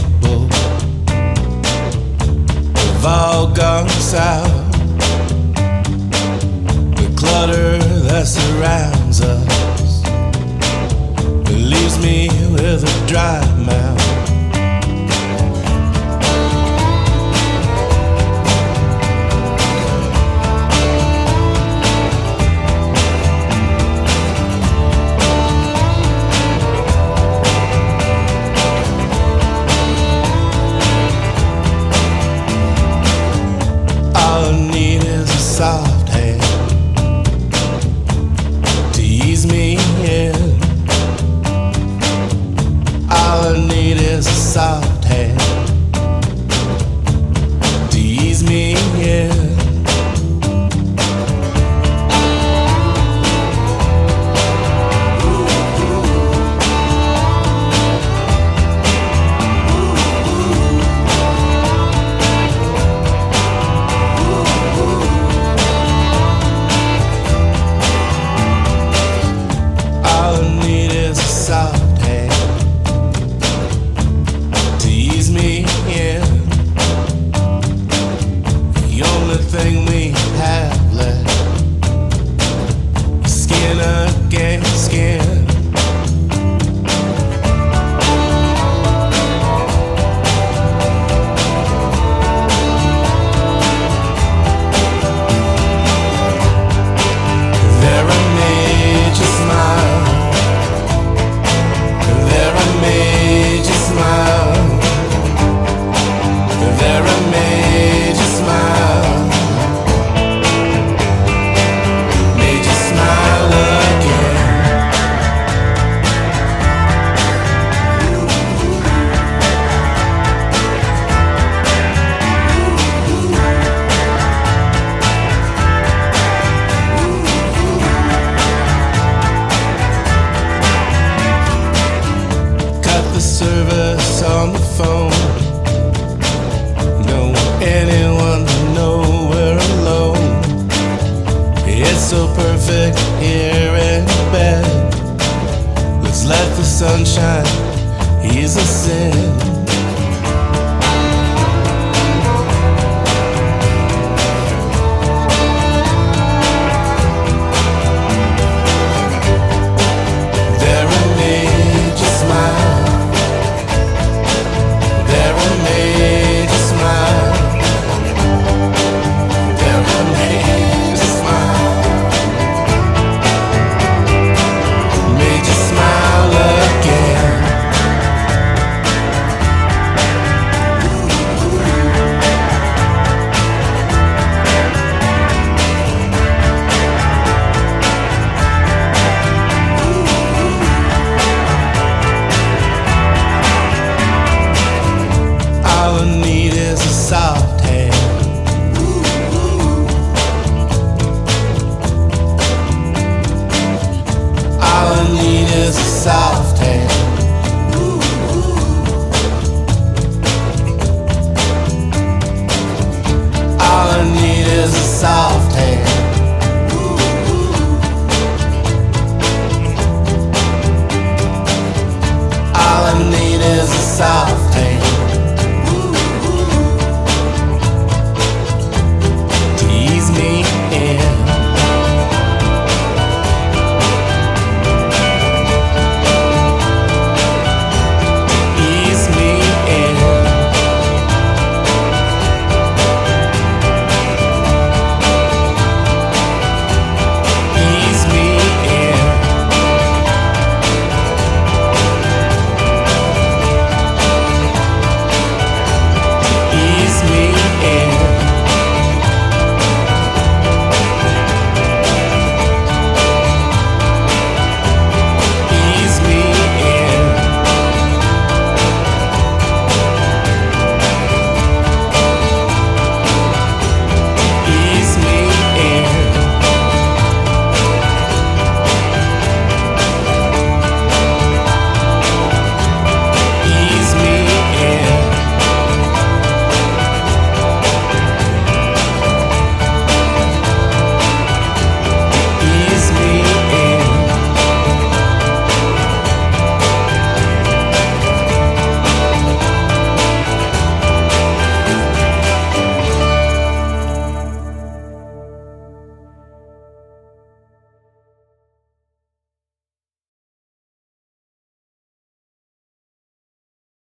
people have all gone south. The clutter that surrounds us, it leaves me with a dry mouth. Soft hand to ease me in. All I need is a soft hand to ease me in. Soft hand to ease me in. The only thing we have left is skin against skin. There I made you smile. There I made you smile. There I made you smile. Made you smile again. Cut the service on the phone.